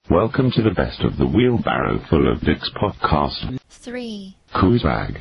Welcome to the Best of the Wheelbarrow Full of Dicks podcast. 3. Cool Rag.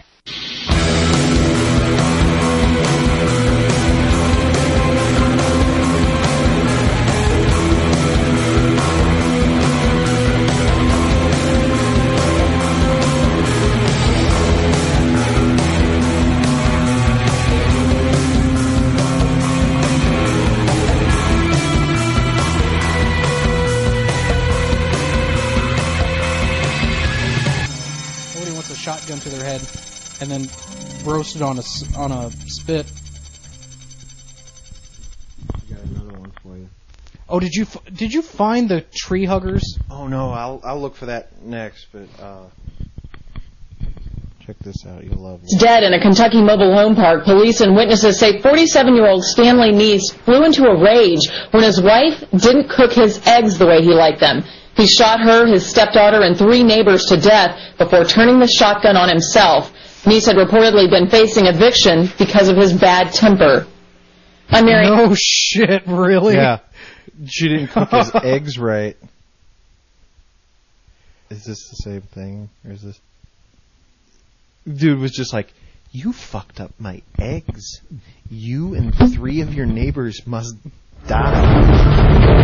Shotgun to their head, and then roasted on a spit. I got another one for you. Oh, did you find the tree huggers? Oh no, I'll look for that next. But check this out, you'll love it. Dead in a Kentucky mobile home park. Police and witnesses say 47-year-old Stanley Neese flew into a rage when his wife didn't cook his eggs the way he liked them. He shot her, his stepdaughter, and 3 neighbors to death before turning the shotgun on himself. Neese had reportedly been facing eviction because of his bad temper. I'm Mary. No shit, really? Yeah. She didn't cook his eggs right. Is this the same thing? Or is this... Dude was just like, you fucked up my eggs. You and 3 of your neighbors must die.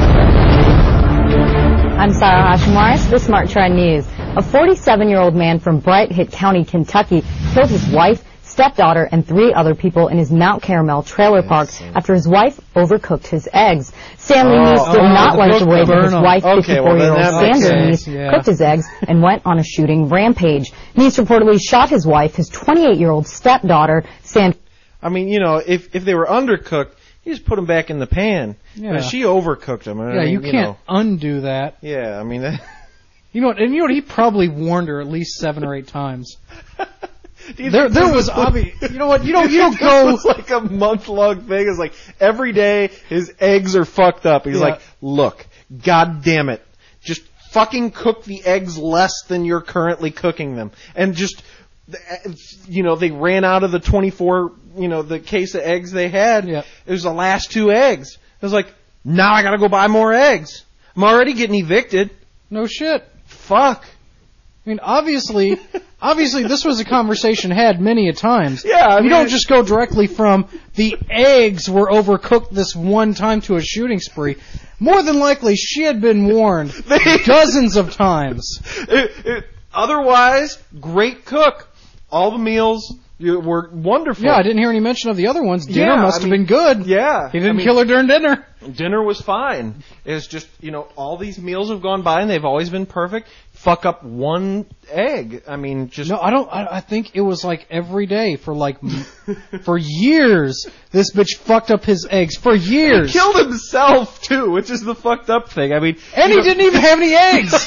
I'm Sarah Hashimoris, this Smart Trend News. A 47-year-old man from Bright County, Kentucky, killed his wife, stepdaughter, and 3 other people in his Mount Carmel trailer park after his wife overcooked his eggs. Stanley Neese did not like the way that his wife, 54-year-old Sandra Neese, cooked his eggs and went on a shooting rampage. Neese reportedly shot his wife, his 28-year-old stepdaughter, Sandra. I mean, you know, if they were undercooked, you just put them back in the pan. Yeah. But she overcooked them. Yeah, you can't undo that. Yeah, I mean... You know what? He probably warned her at least 7 or 8 times. There was obvious. You know what? You don't go. It was like a month-long thing. It's like every day his eggs are fucked up. He's like, look, god damn it, just fucking cook the eggs less than you're currently cooking them, and just, you know, they ran out of the 24, you know, the case of eggs they had. Yeah. It was the last 2 eggs. It was like, now I gotta go buy more eggs. I'm already getting evicted. No shit. Fuck. I mean, obviously, this was a conversation had many a times. Yeah, I mean, you don't just go directly from the eggs were overcooked this one time to a shooting spree. More than likely, she had been warned dozens of times. Otherwise, great cook. All the meals were wonderful. Yeah, I didn't hear any mention of the other ones. Dinner must have been good. Yeah. He didn't kill her during dinner. Dinner was fine. It's just, you know, all these meals have gone by and they've always been perfect. Fuck up 1 egg. I mean, just... No, I think it was like every day for for years. This bitch fucked up his eggs for years. He killed himself, too, which is the fucked up thing. I mean... And he didn't even have any eggs!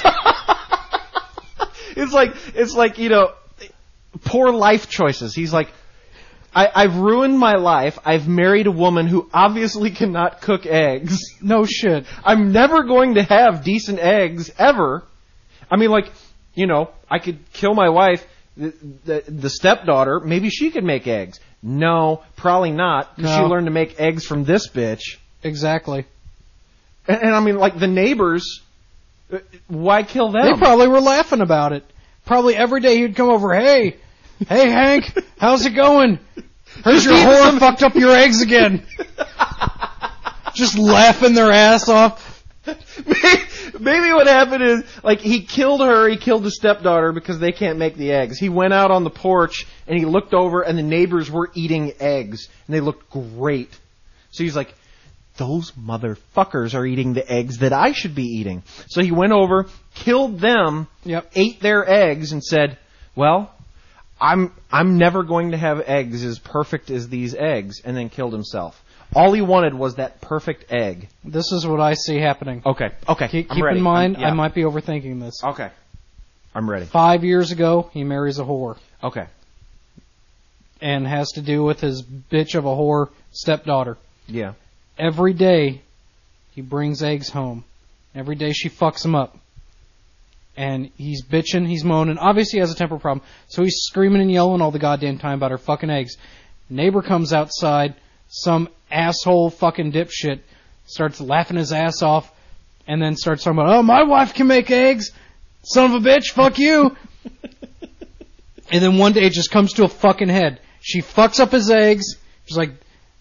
It's like, you know, poor life choices. He's like, I've ruined my life. I've married a woman who obviously cannot cook eggs. No shit. I'm never going to have decent eggs, ever. I mean, like, you know, I could kill my wife, the stepdaughter, maybe she could make eggs. No, probably not, because she learned to make eggs from this bitch. Exactly. And I mean, like, the neighbors, why kill them? They probably were laughing about it. Probably every day he'd come over, hey Hank, how's it going? Here's your whore fucked up your eggs again. Just laughing their ass off. Maybe what happened is, like, he killed the stepdaughter because they can't make the eggs. He went out on the porch and he looked over and the neighbors were eating eggs and they looked great. So he's like, those motherfuckers are eating the eggs that I should be eating. So he went over, killed them, ate their eggs, and said, well, I'm never going to have eggs as perfect as these eggs, and then killed himself. All he wanted was that perfect egg. This is what I see happening. Okay. Keep in mind, I might be overthinking this. Okay. I'm ready. 5 years ago, he marries a whore. Okay. And has to do with his bitch of a whore stepdaughter. Yeah. Every day, he brings eggs home. Every day she fucks him up. And he's bitching, he's moaning. Obviously he has a temper problem. So he's screaming and yelling all the goddamn time about her fucking eggs. Neighbor comes outside. Some asshole fucking dipshit starts laughing his ass off. and then starts talking about, oh, my wife can make eggs, son of a bitch, fuck you. And then one day it just comes to a fucking head. She fucks up his eggs. She's like,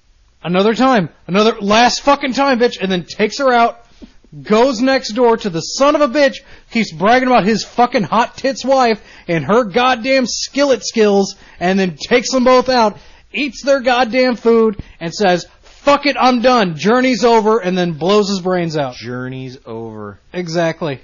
another last fucking time, bitch, and then takes her out, goes next door to the son of a bitch, keeps bragging about his fucking hot tits wife and her goddamn skillet skills, and then takes them both out, eats their goddamn food, and says, fuck it, I'm done. Journey's over, and then blows his brains out. Journey's over. Exactly.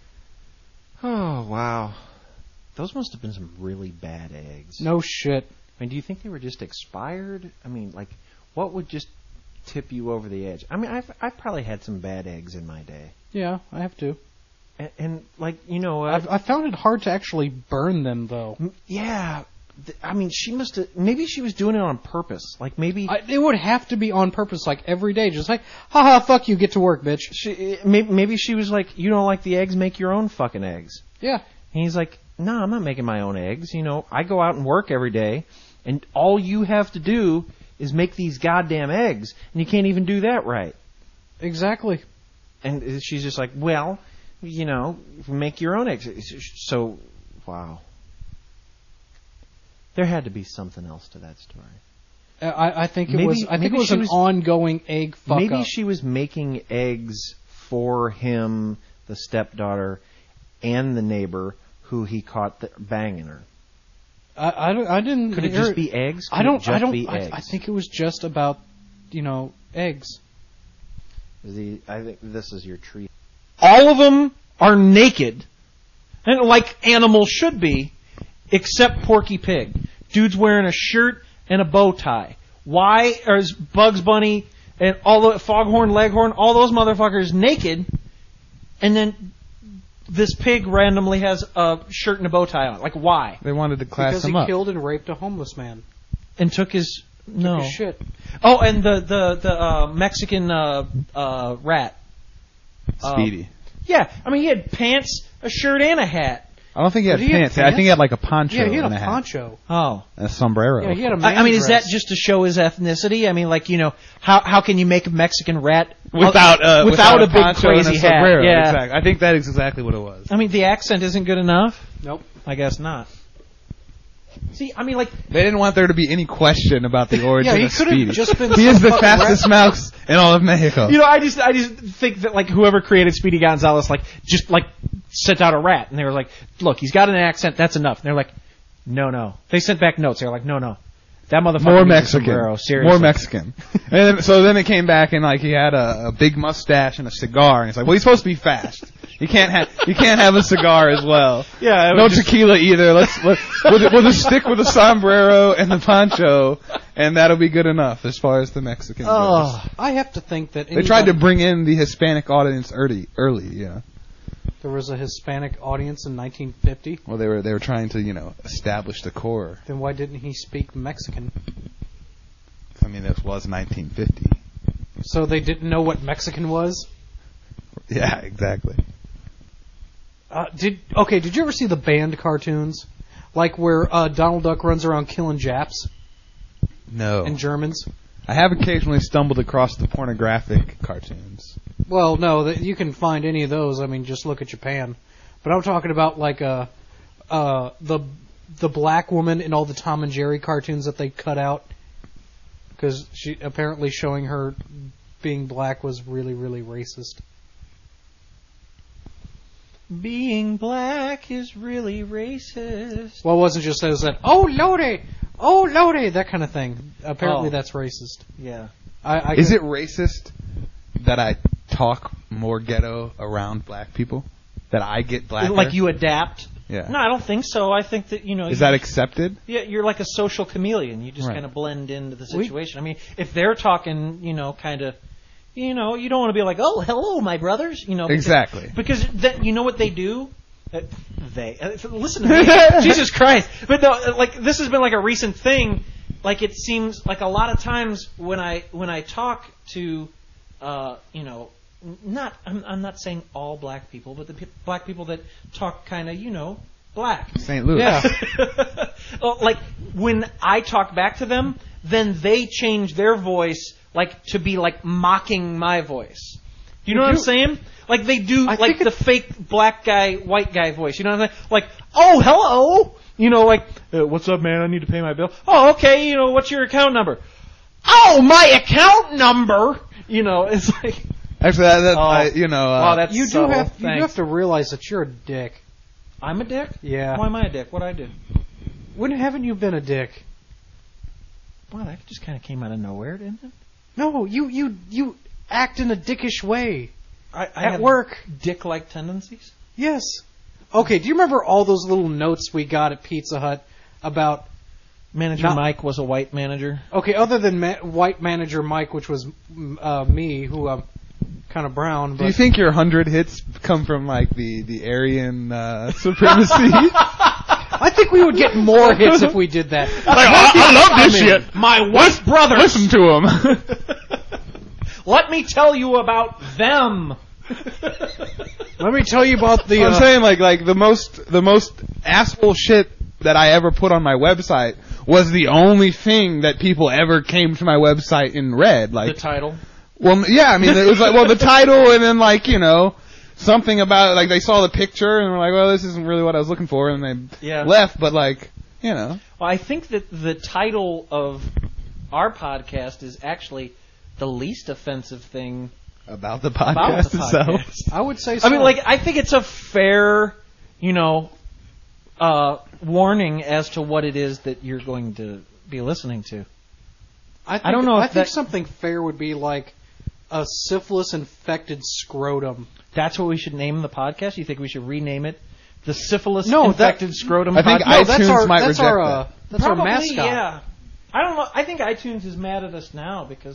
Oh, wow. Those must have been some really bad eggs. No shit. I mean, do you think they were just expired? I mean, like, what would just tip you over the edge? I mean, I've probably had some bad eggs in my day. Yeah, I have to. And like, you know... I found it hard to actually burn them, though. Yeah. I mean, she must have... Maybe she was doing it on purpose. Like, maybe... It would have to be on purpose, like, every day. Just like, haha, fuck you, get to work, bitch. Maybe she was like, you don't like the eggs, make your own fucking eggs. Yeah. And he's like, no, I'm not making my own eggs. You know, I go out and work every day, and all you have to do is make these goddamn eggs, and you can't even do that right. Exactly. And she's just like, well, you know, make your own eggs. So, wow. There had to be something else to that story. I think it was. I think it was an ongoing egg fuck up. Maybe she was making eggs for him, the stepdaughter, and the neighbor who he caught banging her. I didn't. Could it just be eggs? I don't. Eggs? I think it was just about, eggs. I think this is your treat. All of them are naked, and like animals should be, except Porky Pig. Dude's wearing a shirt and a bow tie. Why is Bugs Bunny and all the Foghorn Leghorn, all those motherfuckers naked, and then this pig randomly has a shirt and a bow tie on? Like, why? They wanted to class him up. Because he killed and raped a homeless man. And took his... Took his shit. Oh, and the Mexican rat. Speedy. Yeah, I mean, he had pants, a shirt, and a hat. I don't think he had pants. I think he had like a poncho. Yeah, he had and a poncho. Oh. And a sombrero. Yeah, he had a I mean, is that just to show his ethnicity? I mean, like, how can you make a Mexican rat without a big poncho crazy and a hat? sombrero? Yeah. Exactly. I think that is exactly what it was. I mean, the accent isn't good enough? Nope. I guess not. See, I mean, like... They didn't want there to be any question about the origin of Speedy. Just been he is the fastest mouse in all of Mexico. I just think that, like, whoever created Speedy Gonzales, just sent out a rat, and they were like, look, he's got an accent, that's enough. And they're like, no. They sent back notes. They were like, no. That motherfucker more needs Mexican. a sombrero, seriously. More Mexican. And then it came back and he had a big mustache and a cigar, and it's like, well, he's supposed to be fast. You can't have a cigar as well. Yeah. No tequila either. We'll just stick with the sombrero and the poncho, and that'll be good enough as far as the Mexican goes. I have to think that They tried to bring in the Hispanic audience early. Yeah. There was a Hispanic audience in 1950. Well, they were trying to establish the core. Then why didn't he speak Mexican? I mean, this was 1950. So they didn't know what Mexican was? Yeah, exactly. Did you ever see the banned cartoons? Like where Donald Duck runs around killing Japs? No. And Germans? I have occasionally stumbled across the pornographic cartoons. Well, no, you can find any of those. I mean, just look at Japan. But I'm talking about like the black woman in all the Tom and Jerry cartoons that they cut out because she apparently showing her being black was really, really racist. Being black is really racist. Well, it wasn't just that, oh, Lordy, that kind of thing. Apparently that's racist. Yeah. Is it racist that I talk more ghetto around black people? That I get blacker? Like you adapt? Yeah. No, I don't think so. I think that, Is that accepted? Yeah, you're like a social chameleon. You just kind of blend into the situation. I mean, if they're talking, kind of... you don't want to be like, oh, hello, my brothers. Exactly. Because you know what they do? Listen to me. Jesus Christ. But no, this has been like a recent thing. Like it seems like a lot of times when I talk to, I'm not saying all black people, but the black people that talk kind of, black. St. Louis. Yeah. Like when I talk back to them, then they change their voice to be mocking my voice. Do you know what I'm saying? Like they do, I like think the fake black guy, white guy voice. You know what I'm saying? Like, oh, hello. You know, like, what's up, man? I need to pay my bill. Oh, okay. You know, what's your account number? Oh, my account number. You know, it's like. Actually, that's You subtle. do have to realize that you're a dick. I'm a dick? Yeah. Why am I a dick? What'd I do? When haven't you been a dick? Well, that just kind of came out of nowhere, didn't it? No, you act in a dickish way. I At have work. dick-like tendencies? Yes. Okay, do you remember all those little notes we got at Pizza Hut about... Manager Mike was a white manager. Okay, other than white manager Mike, which was me, who I'm kind of brown. But Do you think your 100 hits come from like the Aryan supremacy? I think we would get more hits if we did that. I love this shit. My white brothers! Listen to him. Let me tell you about them! Let me tell you about the... I'm saying like the most asshole shit that I ever put on my website was the only thing that people ever came to my website and read. Like The title? Well, yeah, I mean, it was like, well, the title and then like, you know, something about, like, they saw the picture and were like, well, this isn't really what I was looking for, and they left, but like, you know. Well, I think that the title of our podcast is actually the least offensive thing about the podcast itself. I would say so. I mean, like, I think it's a fair, you know, warning as to what it is that you're going to be listening to. I don't know. I think something fair would be like a syphilis-infected scrotum. That's what we should name the podcast? You think we should rename it the Syphilis-Infected Scrotum I think Podcast? iTunes might reject that. That's Probably, our mascot. Yeah. I don't know. I think iTunes is mad at us now because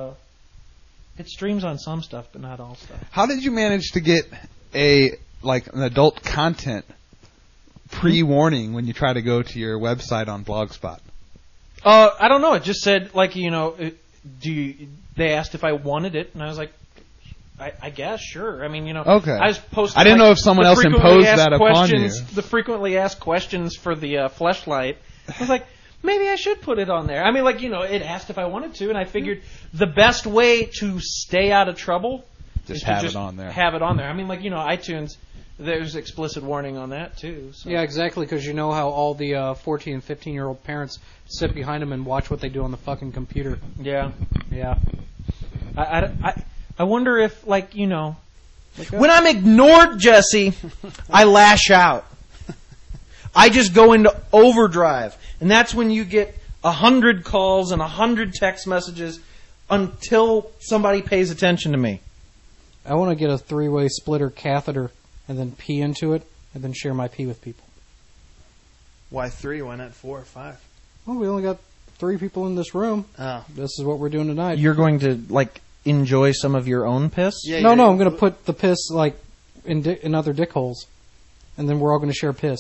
it streams on some stuff, but not all stuff. How did you manage to get an adult content pre-warning when you try to go to your website on Blogspot? I don't know. It just said, like, you know, they asked if I wanted it, and I was like, I guess, sure. I mean, you know, okay. I was posting. I didn't know if someone else imposed that upon you. The frequently asked questions for the Fleshlight. I was like, maybe I should put it on there. I mean, like, you know, it asked if I wanted to, and I figured the best way to stay out of trouble is to have it on there. Have it on there. I mean, like, you know, iTunes. There's explicit warning on that, too. So. Yeah, exactly, because you know how all the 14 and 15-year-old parents sit behind them and watch what they do on the fucking computer. Yeah. Yeah. I wonder if, like, you know... When I'm ignored, Jesse, I lash out. I just go into overdrive. And that's when you get 100 calls and 100 text messages until somebody pays attention to me. I want to get a 3-way splitter catheter and then pee into it, and then share my pee with people. Why 3? Why not 4 or 5? Well, we only got 3 people in this room. Oh. This is what we're doing tonight. You're going to, like, enjoy some of your own piss? Yeah, no, I'm going to put the piss, like, in other dick holes, and then we're all going to share piss.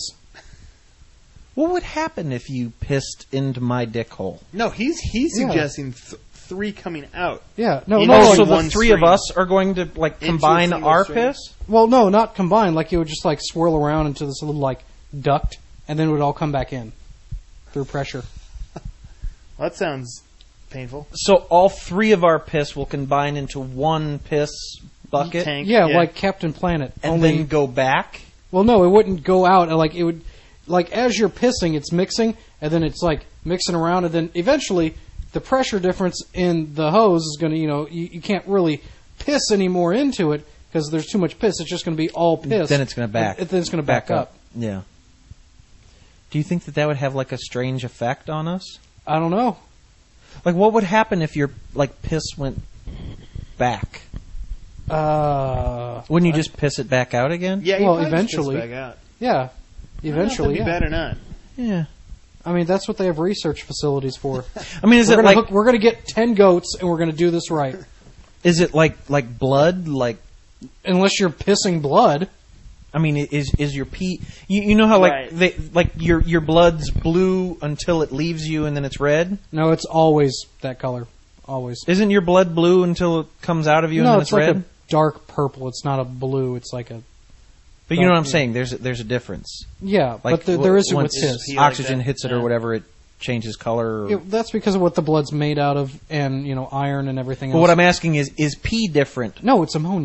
What would happen if you pissed into my dick hole? No, he's suggesting 3 coming out. Yeah, no. So the 3 of us are going to, like, combine our piss? Well, no, not combine. Like, it would just, like, swirl around into this little, like, duct, and then it would all come back in through pressure. Well, that sounds painful. So all 3 of our piss will combine into one piss bucket? Tank, yeah, like Captain Planet. And then go back? Well, no, it wouldn't go out. Like, it would... Like, as you're pissing, it's mixing, and then it's, like, mixing around, and then eventually... The pressure difference in the hose is going to, you know, you can't really piss anymore into it because there's too much piss. It's just going to be all piss. Then it's going to back. Then it's going to back up. Yeah. Do you think that would have, like, a strange effect on us? I don't know. Like, what would happen if your, like, piss went back? Wouldn't you just piss it back out again? Yeah, well, eventually. Piss back out. Yeah, eventually. I don't know if that'd be bad or not. Yeah. I mean, that's what they have research facilities for. I mean, we're going to get 10 goats and we're going to do this right. Is it like blood? Like, unless you're pissing blood. I mean, is your pee? You know how your blood's blue until it leaves you and then it's red? No, it's always that color. Always. Isn't your blood blue until it comes out of you and then it's red? Like a dark purple. It's not a blue. It's like a. But you know what I'm saying? There's a difference. Yeah, like but there is with piss. Oxygen hits it or whatever, it changes color. That's because of what the blood's made out of, and iron and everything else. But what I'm asking is pee different? No, it's ammonia.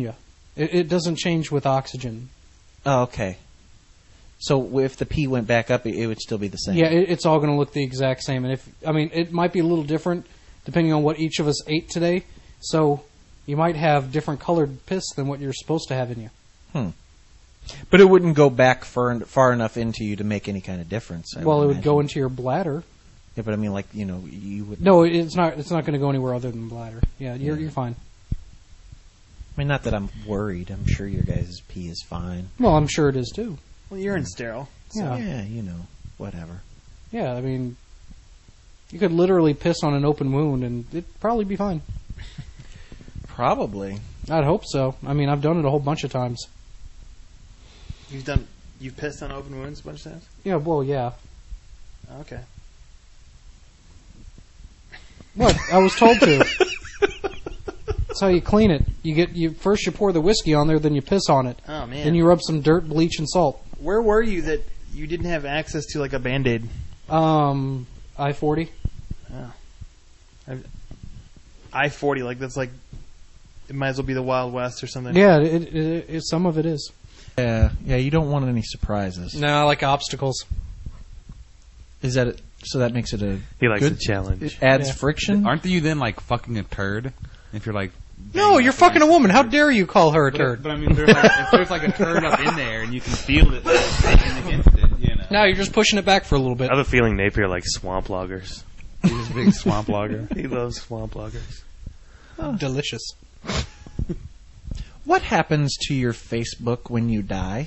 It doesn't change with oxygen. Oh, okay. So if the pee went back up, it would still be the same. Yeah, it's all going to look the exact same. And it might be a little different depending on what each of us ate today. So you might have different colored piss than what you're supposed to have in you. But it wouldn't go back far enough into you to make any kind of difference. It would go into your bladder. Yeah, but I mean, you would. No, it's not. It's not going to go anywhere other than bladder. Yeah, you're fine. I mean, not that I'm worried. I'm sure your guys' pee is fine. Well, I'm sure it is too. Well, urine's sterile. So. Yeah, whatever. Yeah, I mean, you could literally piss on an open wound and it'd probably be fine. Probably. I'd hope so. I mean, I've done it a whole bunch of times. You've pissed on open wounds a bunch of times? Yeah, well, yeah. Okay. What? I was told to. That's how you clean it. First you pour the whiskey on there, then you piss on it. Oh, man. Then you rub some dirt, bleach, and salt. Where were you that you didn't have access to like a Band-Aid? I-40. Oh. I-40, like that's like it might as well be the Wild West or something. Yeah, some of it is. Yeah, you don't want any surprises. No, I like obstacles. Is that it? So that makes it he likes good a challenge. It adds friction. Aren't you then like fucking a turd? If you're like, no, you're fucking a woman. How dare you call her a turd? But I mean, if there's like a turd up in there and you can feel it shaking against it, you know. No, you're just pushing it back for a little bit. I have a feeling Napier likes swamp loggers. He's a big swamp logger. He loves swamp loggers. Oh. Delicious. What happens to your Facebook when you die?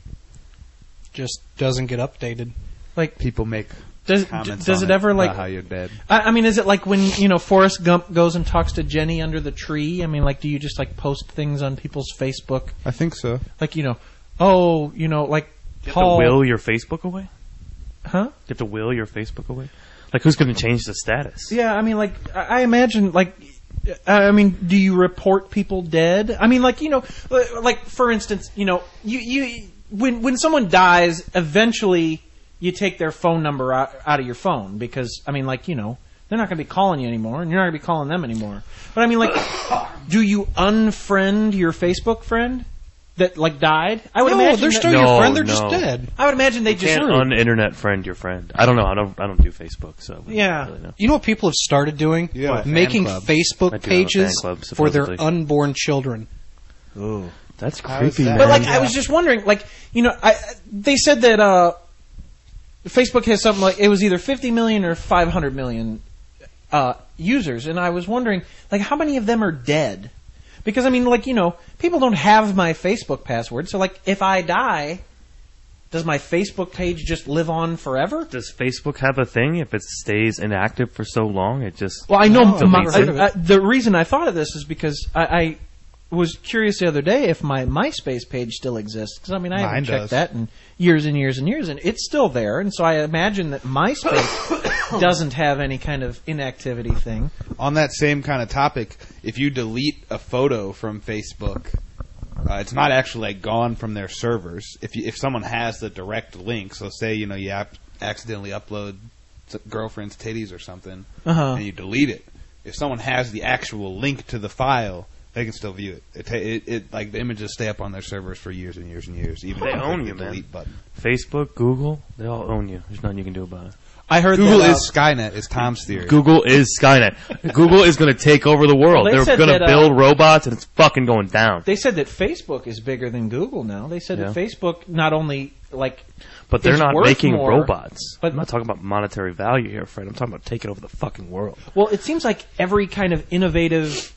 Just doesn't get updated. Like people make does it ever like how you're dead? I mean, is it like when Forrest Gump goes and talks to Jenny under the tree? I mean, like, do you just like post things on people's Facebook? I think so. Like like you have Paul. to will your Facebook away? Huh? You have to will your Facebook away? Like, who's going to change the status? Yeah, I mean, like, I imagine, like, I mean, do you report people dead? I mean, like, like, for instance, when someone dies, eventually you take their phone number out of your phone because, I mean, like, they're not going to be calling you anymore and you're not going to be calling them anymore. But I mean, like, do you unfriend your Facebook friend that, like, died? I would imagine they're still your friend. They're just dead. I would imagine they just can't un-internet friend your friend. I don't know. I don't do Facebook, so yeah. Really know. You know what people have started doing? Yeah, making Facebook pages for their unborn children. Ooh, that's creepy, man. But like, I was just wondering, like, they said that Facebook has something like it was either 50 million or 500 million users, and I was wondering, like, how many of them are dead? Because, I mean, like, people don't have my Facebook password, so, like, if I die, does my Facebook page just live on forever? Does Facebook have a thing? If it stays inactive for so long, it just... Well, I know the reason I thought of this is because I was curious the other day if my MySpace page still exists. Because, I mean, I haven't checked that in years and years and years, and it's still there. And so I imagine that MySpace doesn't have any kind of inactivity thing. On that same kind of topic, if you delete a photo from Facebook, it's not actually like gone from their servers. If someone has the direct link, so say you accidentally upload girlfriend's titties or something, and you delete it. If someone has the actual link to the file, they can still view it. It like the images stay up on their servers for years and years and years. Even they own you, man. Delete button. Facebook, Google, they all own you. There's nothing you can do about it. I heard Google is Skynet. Is Tom's theory. Google is Skynet. Google is going to take over the world. Well, they're going to build robots, and it's fucking going down. They said that Facebook is bigger than Google now. They said that Facebook not only but they're not making robots. But I'm not talking about monetary value here, Fred. I'm talking about taking over the fucking world. Well, it seems like every kind of innovative,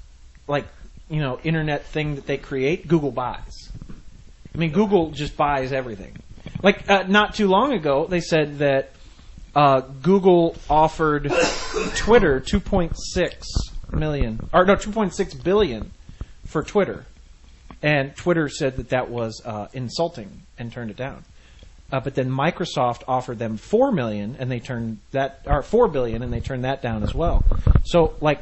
internet thing that they create, Google buys. I mean, Google just buys everything. Like, not too long ago, they said that Google offered Twitter $2.6 billion for Twitter, and Twitter said that was insulting and turned it down. But then Microsoft offered them $4 billion, and they turned that down as well. So, like,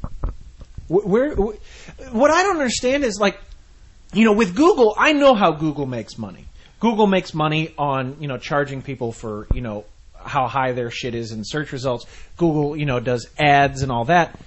what I don't understand is, like, with Google, I know how Google makes money. Google makes money on charging people for how high their shit is in search results. Google, does ads and all that.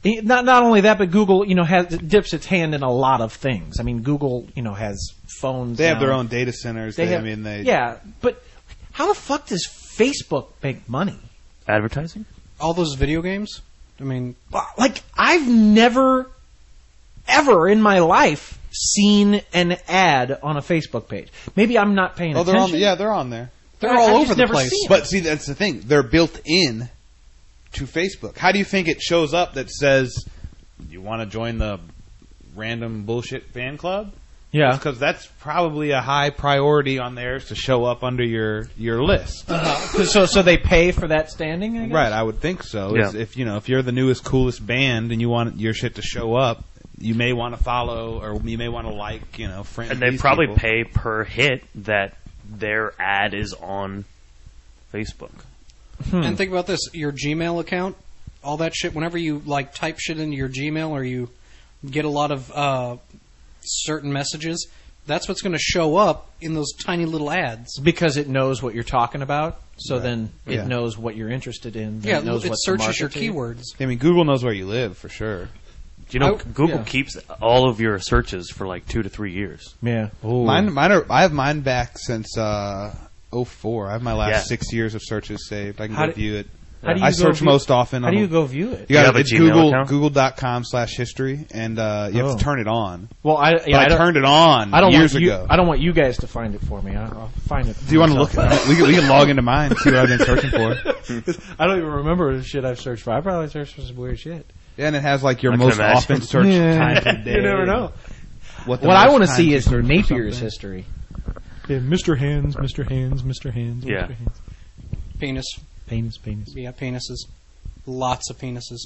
Not only that, but Google, dips its hand in a lot of things. I mean, Google, has phones. They have now. their own data centers. Yeah, but how the fuck does Facebook make money? Advertising? All those video games? I mean, like, I've never, ever in my life seen an ad on a Facebook page. Maybe I'm not paying attention. They're on there. They're all over the place. But see, that's the thing. They're built in to Facebook. How do you think it shows up that says, you want to join the random bullshit fan club? Yeah. Because that's probably a high priority on theirs to show up under your list. So they pay for that standing, I guess? Right, I would think so. Yeah. If you're the newest, coolest band and you want your shit to show up, you may want to follow or you may want to friend. And they these probably people. pay per hit that their ad is on Facebook. And think about this: your Gmail account, all that shit. Whenever you type shit into your Gmail or you get a lot of certain messages, that's what's going to show up in those tiny little ads because it knows what you're talking about. So then it knows what you're interested in. Yeah, it knows it what searches your to you. keywords. I mean, Google knows where you live for sure. Google keeps all of your searches for 2 to 3 years. Yeah. I have mine back since 04. I have my last 6 years of searches saved. I can go view it. I search most often. How do you go view it? You got have a it's Gmail account? Google.com/history, and you have to turn it on. Well, I turned it on years ago. I don't want you guys to find it for me. I'll find it. Do you want to look at it? We can log into mine and see what I've been searching for. I don't even remember the shit I've searched for. I probably searched for some weird shit. Yeah, and it has your most often searched time of day. You never know. What I want to see is Napier's history. Yeah, Mr. Hands, Mr. Hands, Mr. Hands, Yeah. Mr. Hands. Penis. Penis. Yeah, penises. Lots of penises.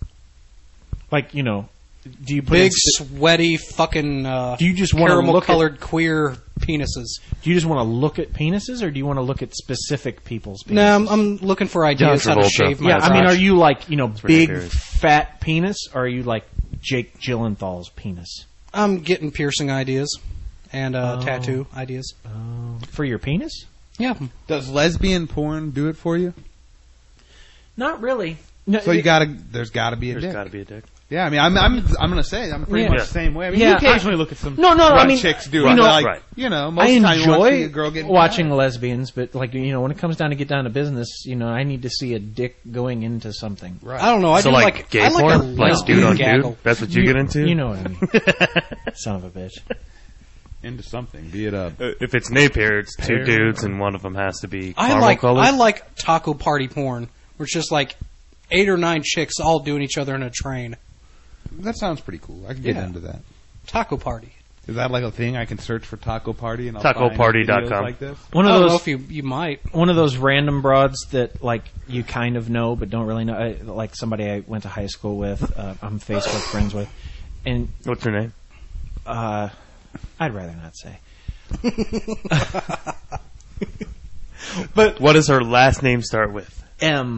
Do you put big, sweaty, fucking do you just want to look caramel-colored queer penises? Do you just want to look at penises, or do you want to look at specific people's penises? No, I'm looking for ideas how to shave my crotch. I mean, are you big, ridiculous. fat penis, or are you like Jake Gyllenhaal's penis? I'm getting piercing ideas and tattoo ideas. For your penis? Yeah. Does lesbian porn do it for you? Not really. No, So there's got to be a dick. There's got to be a dick. Yeah, I mean, I'm gonna say I'm pretty much the same way. I mean, Yeah, you occasionally look at some chicks do it. you know, Most I time you want to see enjoy a girl getting watching lesbians, but when it comes down to get down to business, I need to see a dick going into something. Right. I don't know. I So do gay I like porn? a Like dude on gaggle. dude? That's what you get into? You know what I mean? Son of a bitch. into something, be it a If it's Napier, it's two dudes and one of them has to be I caramel colored. like taco party porn, where it's just 8 or 9 chicks all doing each other in a train. that sounds pretty cool. I can get into that. Taco party. Is that a thing? I can search for taco party and I'll TacoParty.com. find videos like this. One I of don't those. know if you might. One of those random broads that you kind of know but don't really know, like somebody I went to high school with, I'm Facebook friends with, and What's her name? I'd rather not say. But what does her last name start with? M.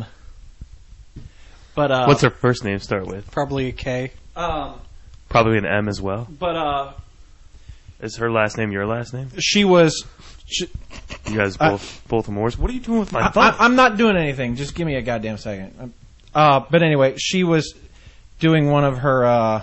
But What's her first name start with? Probably a K. Probably an M as well. But Is her last name your last name? she was. You guys both Moors. What are you doing with my phone? I'm not doing anything. Just give me a goddamn second. But anyway, she was doing one of her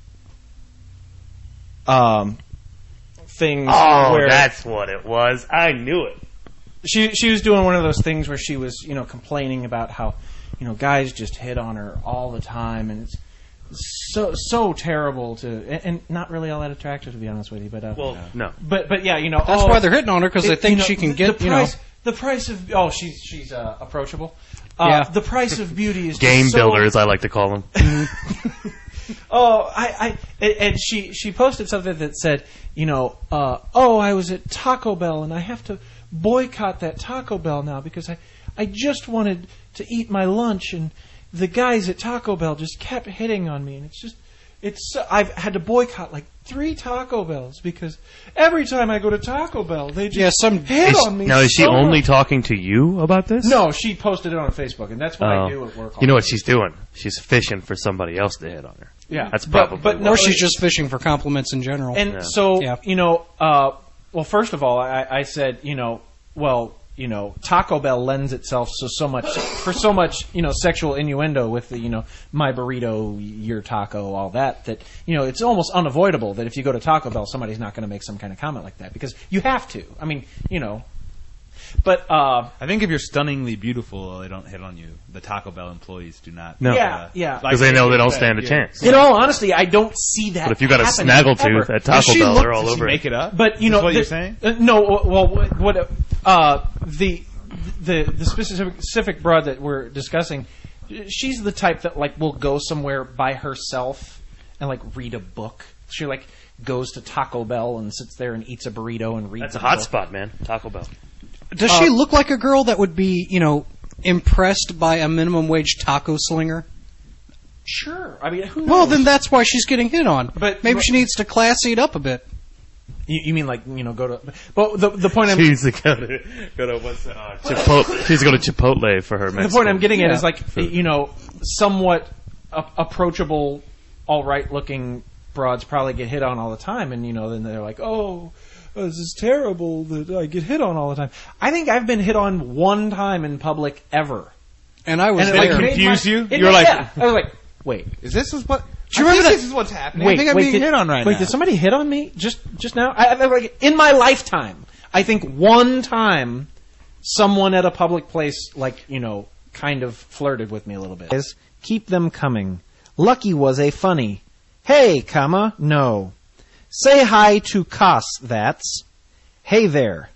things. Oh, where that's what it was. I knew it. She was doing one of those things where she was complaining about how guys just hit on her all the time, and it's so terrible and not really all that attractive, to be honest with you. But no. But yeah, That's why they're hitting on her, because they think she can get the price of she's approachable. Yeah. The price of beauty is Game just so, builders, I like to call them. and she posted something that said, I was at Taco Bell and I have to boycott that Taco Bell now because I just wanted to eat my lunch and the guys at Taco Bell just kept hitting on me, and I've had to boycott 3 Taco Bells because every time I go to Taco Bell they just hit on me. Now, is she so only much. talking to you about this? No, she posted it on Facebook, and that's what I do at work. You know what she's doing? She's fishing for somebody else to hit on her. Yeah, That's probably but Or she's just fishing for compliments in general. And Yeah. well, first of all, I said, Taco Bell lends itself so much sexual innuendo with the my burrito, your taco, all that it's almost unavoidable that if you go to Taco Bell, somebody's not going to make some kind of comment like that because you have to. I mean, But I think if you're stunningly beautiful, they don't hit on you. The Taco Bell employees do not. No. Yeah. Because they know they don't stand a chance. In all honesty, I don't see that. But if you got a snaggletooth at Taco Bell, they're all over it. Make it up? But what you're saying? No. Well, the specific broad that we're discussing, she's the type that will go somewhere by herself and read a book. She goes to Taco Bell and sits there and eats a burrito and reads. That's a hot spot, man. Taco Bell. Does she look like a girl that would be, impressed by a minimum wage taco slinger? Sure. I mean, who knows? Well, then that's why she's getting hit on. But maybe she needs to classy it up a bit. You mean go to? But the point I'm she's go to what's Chipotle. She's going to Chipotle for her. The point I'm getting at is somewhat approachable, all right looking broads probably get hit on all the time, and then they're like, oh, this is terrible that I get hit on all the time. I think I've been hit on one time in public ever, and I was there. Did it confuse you? You're I was like, wait, is this what? Do you remember this is what's happening? Wait, I think I'm being hit on right now. Wait, did somebody hit on me just now? I in my lifetime, I think one time, someone at a public place, kind of flirted with me a little bit. Keep them coming. Lucky was a funny. Hey, no. Say hi to Cos, that's. Hey there.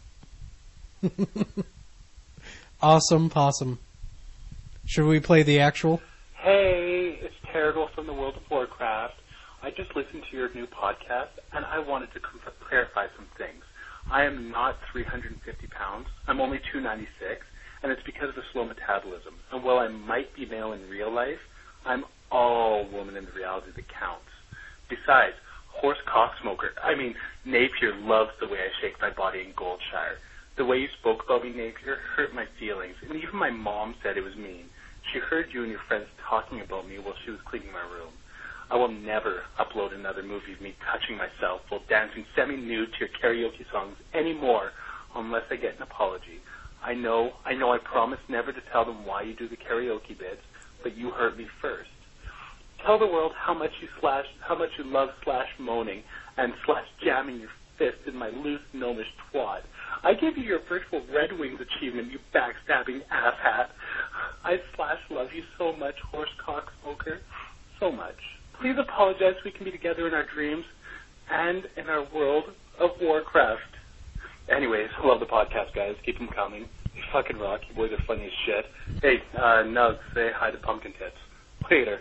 Awesome possum. Should we play the actual? Hey, it's Terrigal from the World of Warcraft. I just listened to your new podcast, and I wanted to clarify some things. I am not 350 pounds. I'm only 296, and it's because of a slow metabolism. And while I might be male in real life, I'm all woman in the reality that counts. Besides, horse cock smoker. I mean, Napier loves the way I shake my body in Goldshire. The way you spoke about me, Napier, hurt my feelings, and even my mom said it was mean. She heard you and your friends talking about me while she was cleaning my room. I will never upload another movie of me touching myself while dancing semi-nude to your karaoke songs anymore unless I get an apology. I know I promised never to tell them why you do the karaoke bits, but you hurt me first. Tell the world how much you love moaning and jamming your fist in my loose gnomish twat. I gave you your virtual Red Wings achievement, you backstabbing asshat. I love you so much, horse cock smoker. So much. Please apologize so we can be together in our dreams and in our world of Warcraft. Anyways, I love the podcast, guys. Keep them coming. You fucking rock. You boys are funny as shit. Hey, Nugs, say hi to Pumpkin Tits. Later.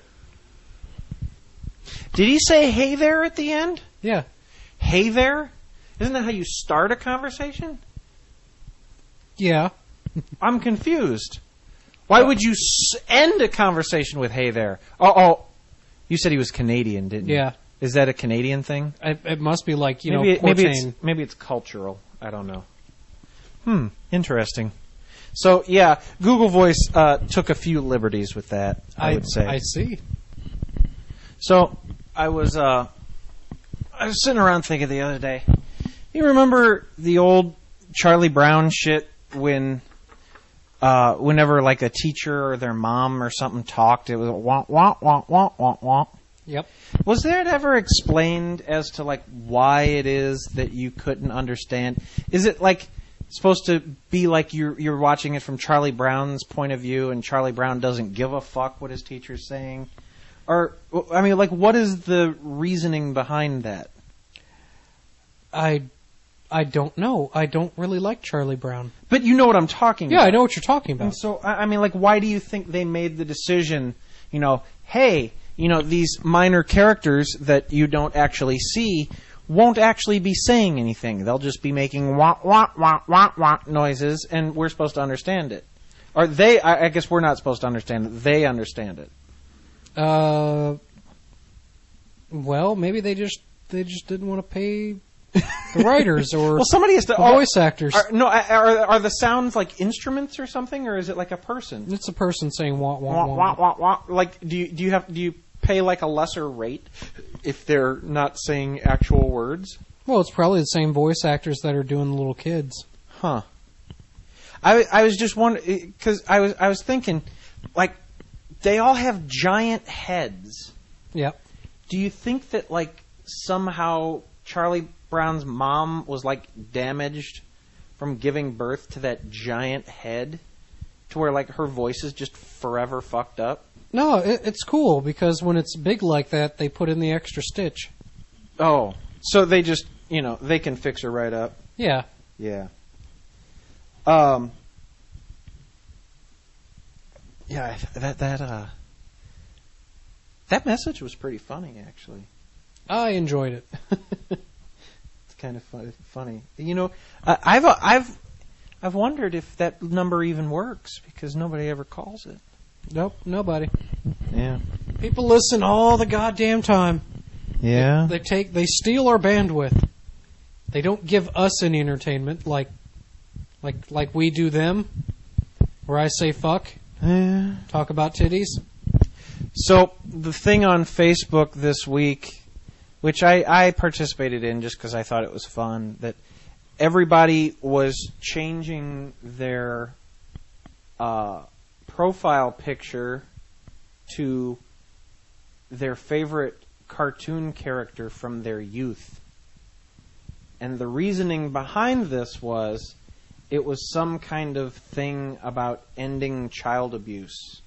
Did he say hey there at the end? Yeah. Hey there? Isn't that how you start a conversation? Yeah. I'm confused. Why would you end a conversation with hey there? Oh, you said he was Canadian, didn't you? Yeah. Is that a Canadian thing? It must be maybe it's cultural. I don't know. Interesting. So, yeah, Google Voice took a few liberties with that, I would say. I see. So, I was sitting around thinking the other day, you remember the old Charlie Brown shit when whenever a teacher or their mom or something talked, it was wah, wah, wah, wah, wah, wah. Yep. Was that ever explained as to why it is that you couldn't understand? Is it supposed to be you're watching it from Charlie Brown's point of view and Charlie Brown doesn't give a fuck what his teacher's saying? Or, I mean, what is the reasoning behind that? I don't know. I don't really like Charlie Brown. But you know what I'm talking about. Yeah, I know what you're talking about. And so, I mean, why do you think they made the decision, hey, these minor characters that you don't actually see won't actually be saying anything. They'll just be making wah, wah, wah, wah, wah noises, and we're supposed to understand it. Or I guess we're not supposed to understand it. They understand it. Well, maybe they just didn't want to pay the writers or well, somebody has to, the voice actors. Are the sounds instruments or something, or is it a person? It's a person saying wah wah wah wah. wah wah wah. Do you pay a lesser rate if they're not saying actual words? Well, it's probably the same voice actors that are doing the little kids. Huh. I was just wondering, because I was thinking, like, they all have giant heads. Yep. Do you think that, like, somehow Charlie Brown's mom was, like, damaged from giving birth to that giant head, to where, like, her voice is just forever fucked up? No, it's cool, because when it's big like that, they put in the extra stitch. Oh, so they just, they can fix her right up. Yeah. Yeah. Yeah, that message was pretty funny, actually. I enjoyed it. It's kind of funny. I've wondered if that number even works, because nobody ever calls it. Nope, nobody. Yeah. People listen all the goddamn time. Yeah. They steal our bandwidth. They don't give us any entertainment like we do them, where I say fuck, talk about titties. So the thing on Facebook this week, which I participated in just because I thought it was fun, that everybody was changing their profile picture to their favorite cartoon character from their youth. And the reasoning behind this was it was some kind of thing about ending child abuse.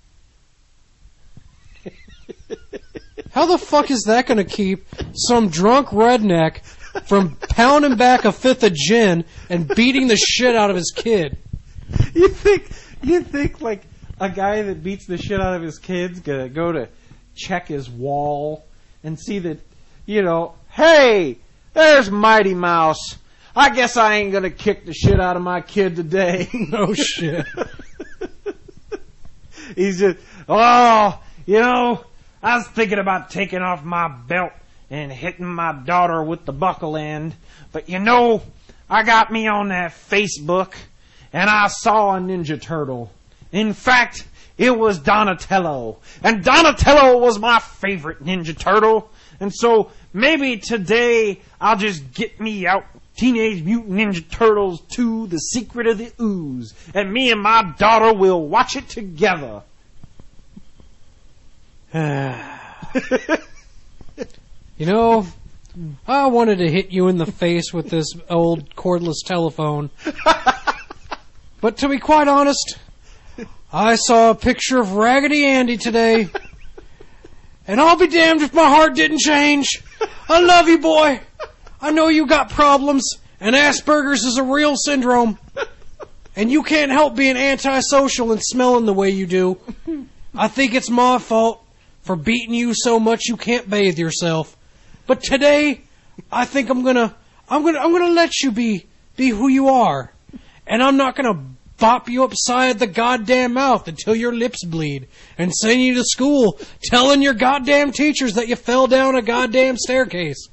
How the fuck is that going to keep some drunk redneck from pounding back a fifth of gin and beating the shit out of his kid? You think like a guy that beats the shit out of his kid's gonna go to check his wall and see that, hey, there's Mighty Mouse. I guess I ain't gonna kick the shit out of my kid today. No shit. He's just, I was thinking about taking off my belt and hitting my daughter with the buckle end. But I got me on that Facebook and I saw a Ninja Turtle. In fact, it was Donatello. And Donatello was my favorite Ninja Turtle. And so maybe today I'll just get me out Teenage Mutant Ninja Turtles 2, The Secret of the Ooze. And me and my daughter will watch it together. I wanted to hit you in the face with this old cordless telephone. But to be quite honest, I saw a picture of Raggedy Andy today. And I'll be damned if my heart didn't change. I love you, boy. I know you got problems, and Asperger's is a real syndrome. And you can't help being antisocial and smelling the way you do. I think it's my fault for beating you so much you can't bathe yourself. But today, I think I'm gonna let you be who you are. And I'm not gonna bop you upside the goddamn mouth until your lips bleed and send you to school telling your goddamn teachers that you fell down a goddamn staircase.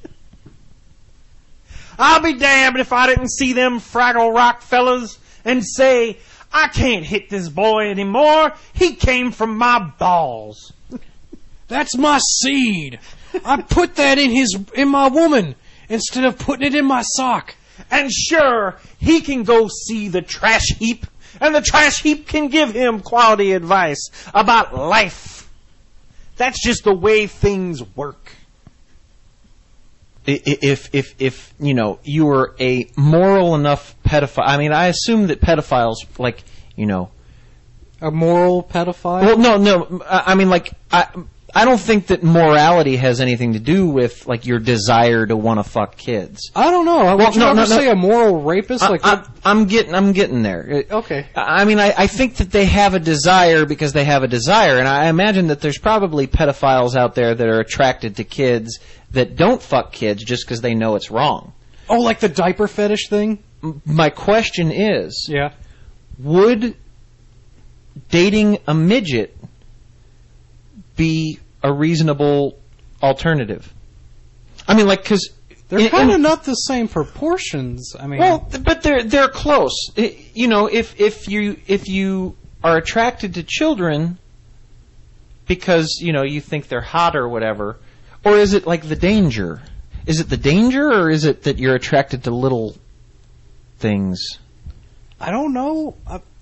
I'll be damned if I didn't see them Fraggle Rock fellas and say, I can't hit this boy anymore. He came from my balls. That's my seed. I put that in my woman instead of putting it in my sock. And sure, he can go see the trash heap, and the trash heap can give him quality advice about life. That's just the way things work. If you were a moral enough pedophile, I mean, I assume that pedophiles, a moral pedophile? Well, no, I mean, I don't think that morality has anything to do with your desire to want to fuck kids. I don't know. Would you ever say a moral rapist? I'm getting there. Okay. I mean, I think that they have a desire because they have a desire, and I imagine that there's probably pedophiles out there that are attracted to kids that don't fuck kids just because they know it's wrong. Oh, like the diaper fetish thing? My question is, yeah, would dating a midget be a reasonable alternative? I mean, because they're kind of not the same proportions. I mean, well, but they're close. If you are attracted to children because you think they're hot or whatever, or is it like the danger? Is it the danger, or is it that you're attracted to little things? I don't know.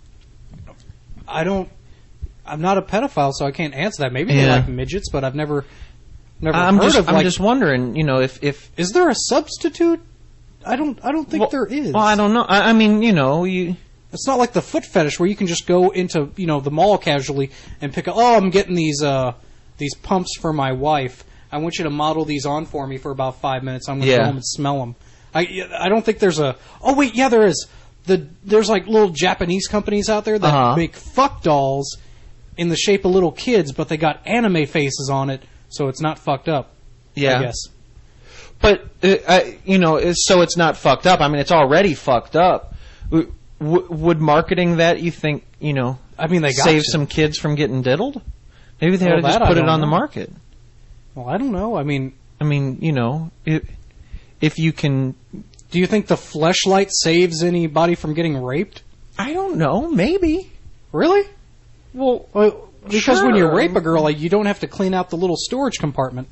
I'm not a pedophile, so I can't answer that. Maybe they like midgets, but I've never heard of. I'm just wondering, you know, if is there a substitute? I don't think there is. Well, I don't know. I mean, you know, it's not like the foot fetish where you can just go into, you know, the mall casually and pick up. Oh, I'm getting these pumps for my wife. I want you to model these on for me for about 5 minutes. I'm going to go home and smell them. I don't think there's a. Oh wait, yeah, there is. There's like little Japanese companies out there that make fuck dolls in the shape of little kids, but they got anime faces on it, so it's not fucked up. Yeah. I guess. But, you know, so it's not fucked up. I mean, it's already fucked up. Would marketing that, you think, you know, I mean, they save some kids from getting diddled? Maybe they ought to just put it on the market. Well, I don't know. I mean, you know, if you can... Do you think the fleshlight saves anybody from getting raped? I don't know. Maybe. Really? Well, because when you sure. rape a girl, like, you don't have to clean out the little storage compartment.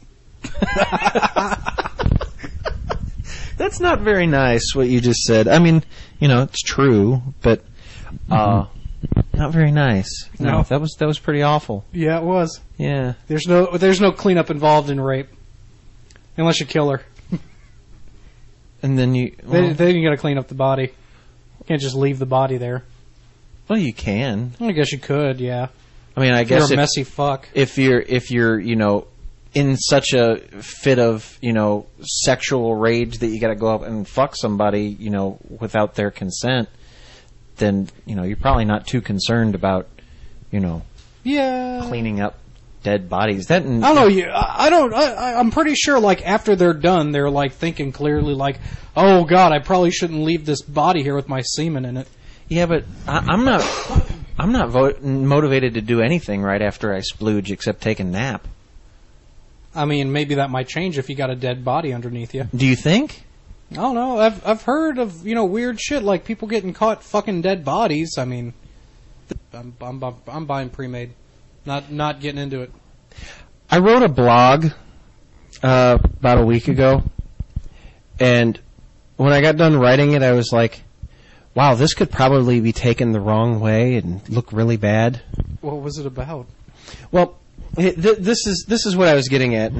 That's not very nice, what you just said. I mean, you know, it's true, but not very nice. No, that was pretty awful. Yeah, it was. Yeah. There's no cleanup involved in rape. Unless you kill her. And then you... Then you gotta clean up the body. You can't just leave the body there. Well, you can. I guess you could, yeah. I mean, I guess you're a messy fuck. If you're, you know, in such a fit of, you know, sexual rage that you got to go up and fuck somebody, you know, without their consent, then, you know, you're probably not too concerned about, you know, cleaning up dead bodies. That I don't know. I'm pretty sure, like, after they're done, they're like thinking clearly, like, oh God, I probably shouldn't leave this body here with my semen in it. Yeah, but I'm not motivated to do anything right after I splooge except take a nap. I mean, maybe that might change if you got a dead body underneath you. Do you think? I don't know. I've heard of, you know, weird shit like people getting caught fucking dead bodies. I mean, I'm buying pre-made, not getting into it. I wrote a blog about a week ago, and when I got done writing it, I was like, wow, this could probably be taken the wrong way and look really bad. What was it about? Well, this is what I was getting at.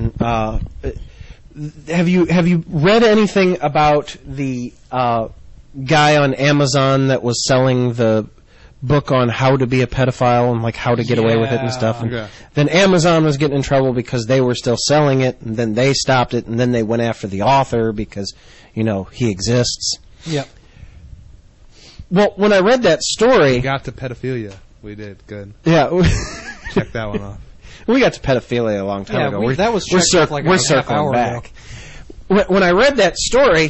Have you read anything about the guy on Amazon that was selling the book on how to be a pedophile and like how to get away with it and stuff? And then Amazon was getting in trouble because they were still selling it, and then they stopped it, and then they went after the author because, you know, he exists. Yep. Well, when I read that story... We got to pedophilia. We did. Good. Yeah. Check that one off. We got to pedophilia a long time ago. That was we're circling back. When I read that story,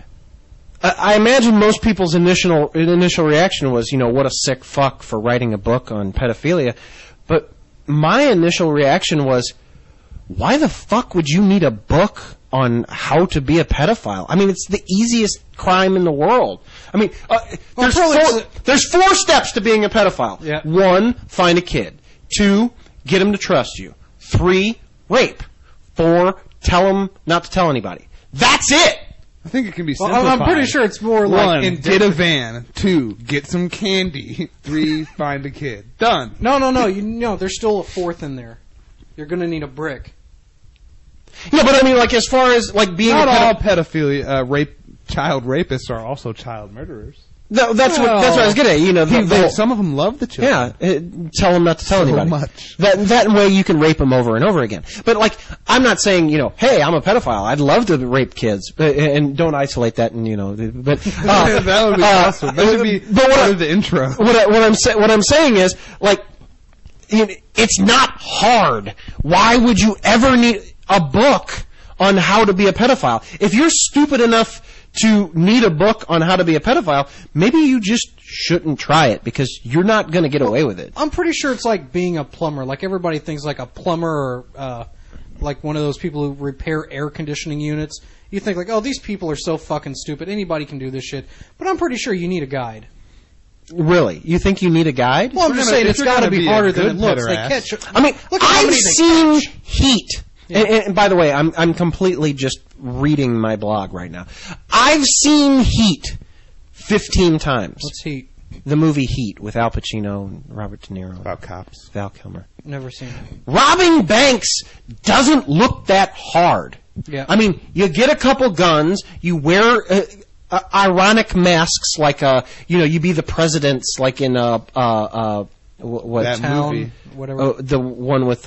I imagine most people's initial reaction was, you know, what a sick fuck for writing a book on pedophilia. But my initial reaction was, why the fuck would you need a book on how to be a pedophile? I mean, it's the easiest crime in the world. I mean, there's 4 steps to being a pedophile. Yeah. 1, find a kid. 2, get him to trust you. 3, rape. 4, tell him not to tell anybody. That's it! I think it can be simplified. I'm pretty sure it's more like... 1, get a van. 2, get some candy. 3, find a kid. Done. No, there's still a 4th in there. You're going to need a brick. Yeah, but I mean, like, as far as, like, being not all pedophilia, child rapists are also child murderers. No, that's what I was getting at. You know, some of them love the children. Yeah, tell them not to tell anybody. Much. That way you can rape them over and over again. But, like, I'm not saying, you know, hey, I'm a pedophile. I'd love to rape kids, and don't isolate that. And you know, but that would be awesome. That would be part of the intro. What I'm saying is, like, it's not hard. Why would you ever need a book on how to be a pedophile? If you're stupid enough to need a book on how to be a pedophile, maybe you just shouldn't try it because you're not going to get away with it. I'm pretty sure it's like being a plumber. Like everybody thinks like a plumber or like one of those people who repair air conditioning units. You think like, oh, these people are so fucking stupid. Anybody can do this shit. But I'm pretty sure you need a guide. Really? You think you need a guide? Well, I'm just saying it's got to be harder than it looks. They catch. I mean, I've seen Heat. Yeah. And by the way, I'm completely just reading my blog right now. I've seen Heat 15 times. What's Heat? The movie Heat with Al Pacino and Robert De Niro. About cops. Val Kilmer. Never seen it. Robbing banks doesn't look that hard. Yeah. I mean, you get a couple guns, you wear ironic masks like you be the presidents like in what that Town, movie. whatever. the one with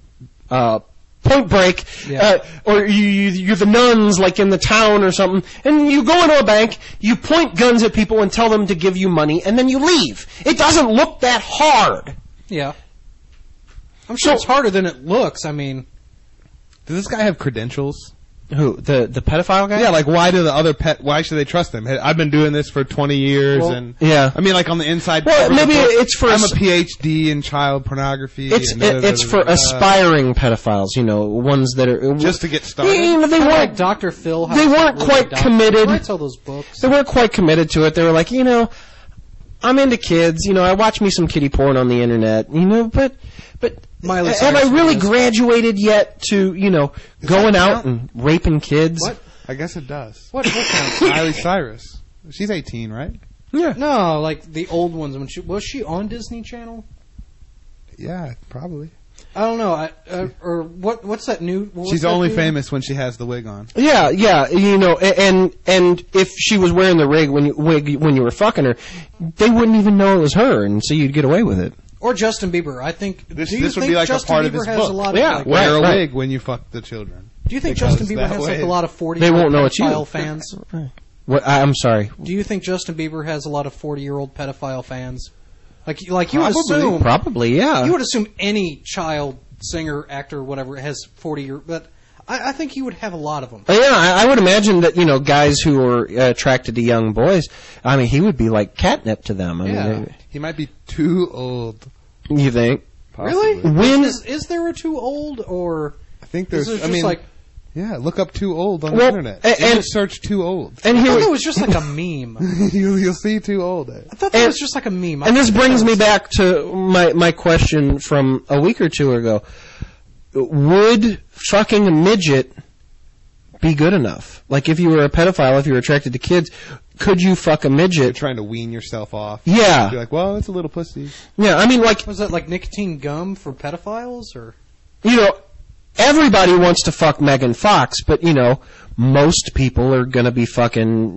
Point Break, Yeah. or you're the nuns like in The Town or something, and you go into a bank, you point guns at people and tell them to give you money, and then you leave. It doesn't look that hard. Yeah. I'm sure it's harder than it looks. I mean, Does this guy have credentials? Who? The pedophile guy? Yeah, like why do the other why should they trust him? Hey, I've been doing this for 20 years Well, and yeah. I mean like on the inside Well, cover of maybe the book, it's for I'm a PhD in child pornography. It's for aspiring pedophiles, ones that are just to get started. They like weren't. Dr. Phil. They weren't quite committed. He writes all those books. They weren't quite committed to it. They were like, I'm into kids. I watch me some kiddie porn on the internet. But Miley have Cyrus I really does. graduated yet to going out and raping kids? What? I guess it does. What counts? Miley Cyrus. She's 18, right? Yeah. No, like the old ones. Was she on Disney Channel? Yeah, probably. I don't know. Or what's that new? She's only famous when she has the wig on. Yeah, and if she was wearing the wig when you were fucking her, they wouldn't even know it was her, and so you'd get away with it. Or Justin Bieber. I think. This do you would think be like Justin a part Bieber of his has book. a lot Yeah, of, Wear a right. wig when you fuck the children. Do you think Because Justin Bieber that has way- like a lot of 40? They won't know it's you. pedophile fans. What? I'm sorry. Do you think Justin Bieber has a lot of 40-year-old pedophile fans? Like you would Probably. assume. Probably, yeah. You would assume any child singer, actor, whatever has 40 but I think you would have a lot of them. Yeah, I would imagine that guys who are attracted to young boys. I mean, he would be like catnip to them. I mean, He might be too old. you think? Really? When Is there a too old or? I think Is there's. it just like? Yeah, look up too old on Well, the internet. and Just search too old. And I here, thought it was just like a meme. You'll see too old. I thought that was just like a meme. and this brings me back to my question from a week or two ago. Would fucking a midget be good enough? Like, if you were a pedophile, if you were attracted to kids, could you fuck a midget? You're trying to wean yourself off. Yeah. You're like, well, it's a little pussy. Yeah, I mean, like, Was that like nicotine gum for pedophiles or? everybody wants to fuck Megan Fox, but, most people are gonna be fucking,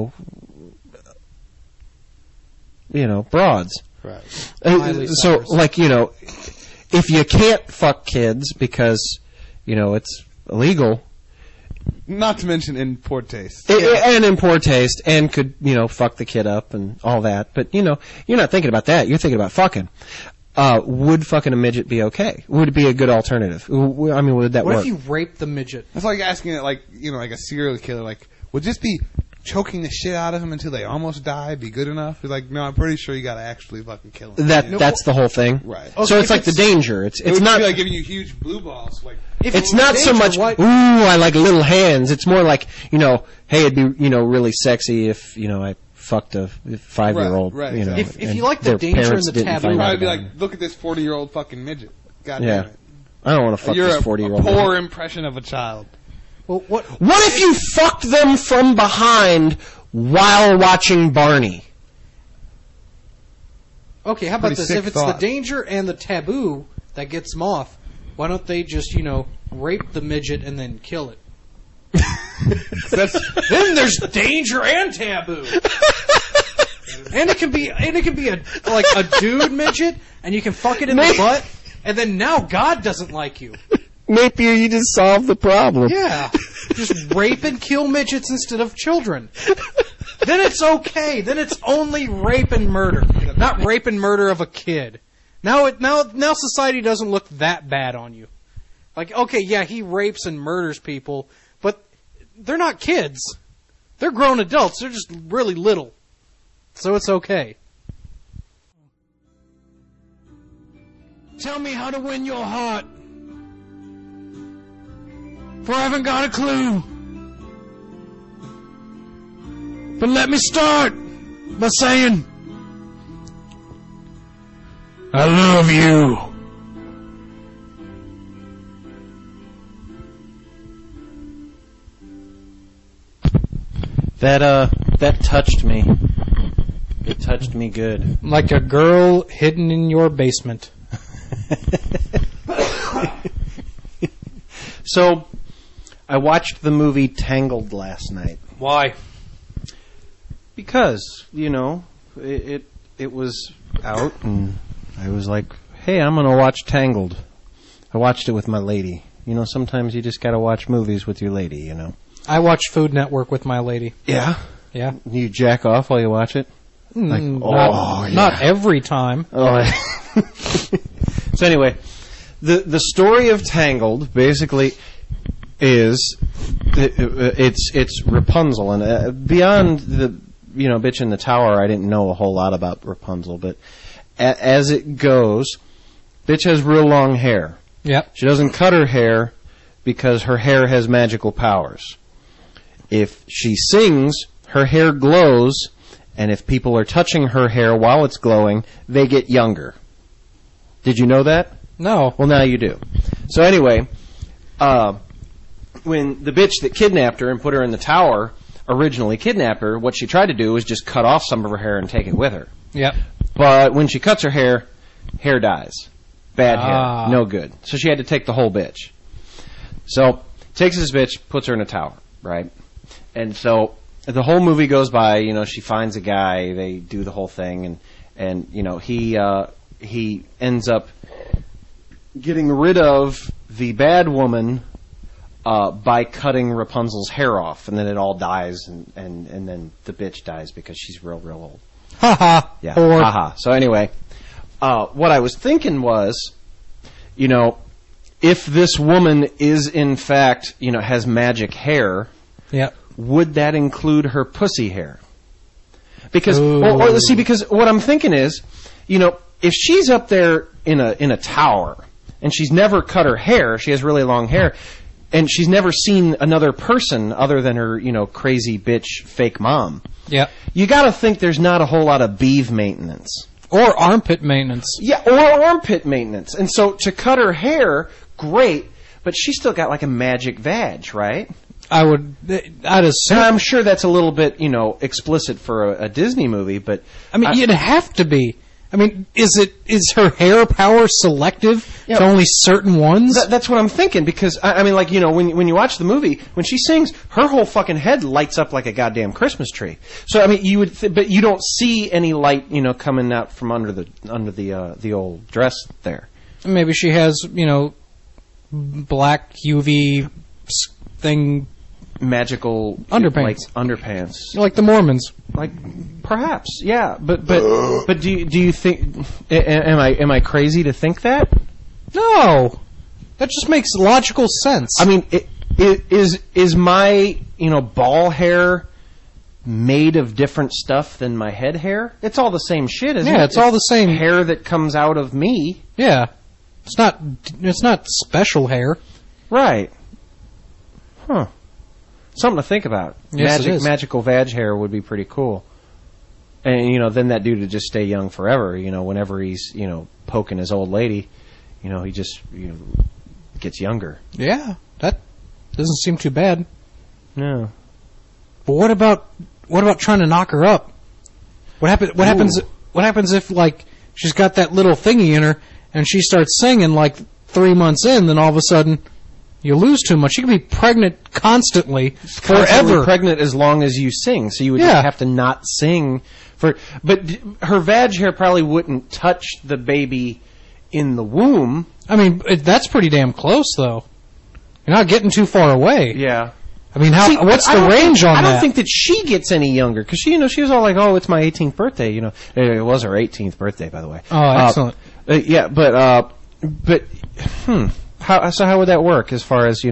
broads. Right. Miley So, Cyrus. like, if you can't fuck kids because, it's illegal, Not to mention in poor taste. and in poor taste, and could, fuck the kid up and all that, but, you're not thinking about that. You're thinking about fucking. Would fucking a midget be okay? Would it be a good alternative? I mean, would that What work? if you rape the midget? That's like asking it, like a serial killer. Like, would just be choking the shit out of them until they almost die be good enough? He's like, no, I'm pretty sure you got to actually fucking kill them. That's the whole thing. Right. So Okay, it's like the danger. It's It would not. be like giving you huge blue balls. Like, It's not so much. Why- Ooh, I like little hands. It's more like hey, it'd be really sexy if I fucked a 5-year-old. Right, exactly. If you like the danger and the taboo, it'd out probably be about like, it. look at this 40-year-old fucking midget. God Yeah. damn it. I don't want to fuck You're this a 40-year-old. poor impression of a child. well, what? What if you fucked them from behind while watching Barney? Okay, how about Pretty this? sick If it's thought. the danger and the taboo that gets them off, why don't they just rape the midget and then kill it? Then there's danger and taboo. And it can be a dude midget, and you can fuck it in the butt, and then now God doesn't like you. Maybe you just solved the problem. Yeah, just rape and kill midgets instead of children. Then it's okay. Then it's only rape and murder, not rape and murder of a kid. Now society doesn't look that bad on you. Like, okay, yeah, he rapes and murders people, but they're not kids. They're grown adults. They're just really little. So it's okay. Tell me how to win your heart. For I haven't got a clue. But let me start by saying, I love you. That touched me. It touched me good. Like a girl hidden in your basement. So, I watched the movie Tangled last night. Why? Because, it was out, and I was like, hey, I'm going to watch Tangled. I watched it with my lady. Sometimes you just got to watch movies with your lady, I watch Food Network with my lady. Yeah? Yeah. You jack off while you watch it? Not every time. Oh. So anyway, the story of Tangled basically is it's Rapunzel, and beyond the bitch in the tower, I didn't know a whole lot about Rapunzel, but as it goes, bitch has real long hair. Yep. She doesn't cut her hair because her hair has magical powers. If she sings, her hair glows, and if people are touching her hair while it's glowing, they get younger. Did you know that? No. Well, now you do. So anyway, when the bitch that kidnapped her and put her in the tower originally kidnapped her, what she tried to do was just cut off some of her hair and take it with her. Yep. But when she cuts her hair dies. Bad hair. No good. So she had to take the whole bitch. So, takes this bitch, puts her in a tower, right? And so, the whole movie goes by, she finds a guy, they do the whole thing, and he ends up getting rid of the bad woman by cutting Rapunzel's hair off, and then it all dies, and then the bitch dies because she's real old. Ha-ha. Yeah, ha-ha. So anyway, what I was thinking was, if this woman is in fact, has magic hair, would that include her pussy hair? Because, because what I'm thinking is, if she's up there in a tower and she's never cut her hair, she has really long hair, and she's never seen another person other than her, crazy bitch fake mom. Yeah. You got to think there's not a whole lot of beeve maintenance. Or armpit maintenance. Yeah, or armpit maintenance. And so to cut her hair, great, but she's still got like a magic vag, right? I'd assume. I'm sure that's a little bit, explicit for a Disney movie, but I mean, you'd have to be. I mean, is her hair power selective to only certain ones? That's what I'm thinking, because I mean, like, when you watch the movie, when she sings, her whole fucking head lights up like a goddamn Christmas tree. So I mean, you would, but you don't see any light, coming out from under the old dress there. Maybe she has, black UV thing. Magical underpants, like underpants, like the Mormons, like perhaps, yeah. But do you think? Am I crazy to think that? No, that just makes logical sense. I mean, is my ball hair made of different stuff than my head hair? It's all the same shit, isn't it? Yeah, it's all the same hair that comes out of me. Yeah, it's not special hair, right? Huh. Something to think about. Yes, magical vag hair would be pretty cool. And, then that dude would just stay young forever. Whenever he's, poking his old lady, he just, gets younger. Yeah, that doesn't seem too bad. No. But what about trying to knock her up? What happens if, like, she's got that little thingy in her and she starts singing, like, 3 months in, then all of a sudden you lose too much. You can be pregnant constantly, forever. Pregnant as long as you sing, so you would just have to not sing for. But her vag hair probably wouldn't touch the baby in the womb. I mean, that's pretty damn close, though. You're not getting too far away. Yeah. I mean, what's the range on that? I don't think that she gets any younger, because she was all like, "Oh, it's my 18th birthday." It was her 18th birthday, by the way. Oh, excellent. Yeah, but How would that work as far as,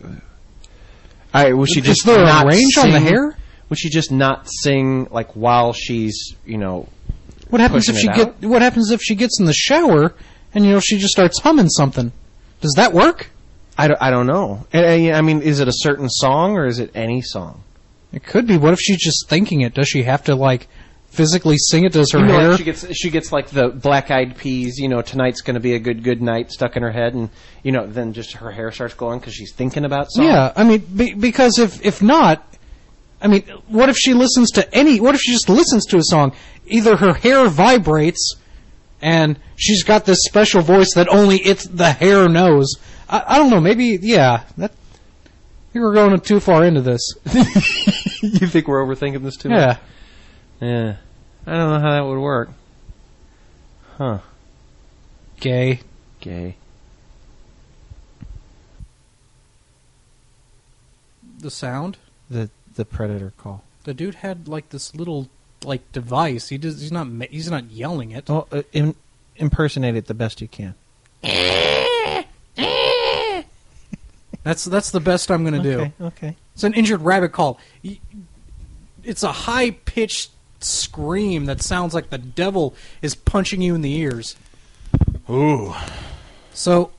was she just not range sing, on the hair? Would she just not sing, like, while she's, What happens if she gets in the shower and, she just starts humming something? Does that work? I don't know. I mean, is it a certain song or is it any song? It could be. What if she's just thinking it? Does she have to, like, physically sing it? Does her hair? Like she gets like the Black Eyed Peas, tonight's going to be a good night stuck in her head, and then just her hair starts glowing because she's thinking about something. Yeah, I mean, because if not, I mean, what if she listens to what if she just listens to a song? Either her hair vibrates and she's got this special voice that only the hair knows. I don't know, maybe, yeah. I think we're going too far into this. You think we're overthinking this too much? Yeah. I don't know how that would work. Huh. Gay. The sound? The Predator call. The dude had like this little like device. He's not yelling it. Well, impersonate it the best you can. That's the best I'm going to do. Okay. It's an injured rabbit call. It's a high pitched scream that sounds like the devil is punching you in the ears. Ooh. So,